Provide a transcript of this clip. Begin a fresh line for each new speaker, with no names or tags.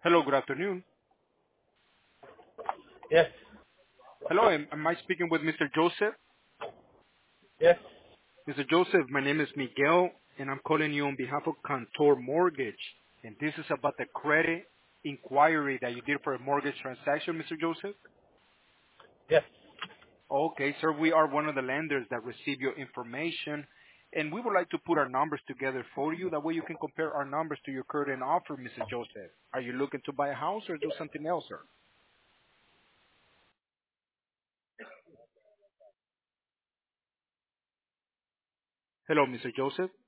Hello, good afternoon.
Yes,
Hello, am I speaking with Mr. Joseph?
yes,
Mr. Joseph, my name is Miguel, and I'm calling you on behalf of Cantor Mortgage. And this is about the credit inquiry that you did for a mortgage transaction, Mr. Joseph?
yes.
Okay, sir, we are one of the lenders that receive your information, and we would like to put our numbers together for you. That way you can compare our numbers to your current offer, Mr. Joseph. Are you looking to buy a house or do something else, sir? Hello, Mr. Joseph.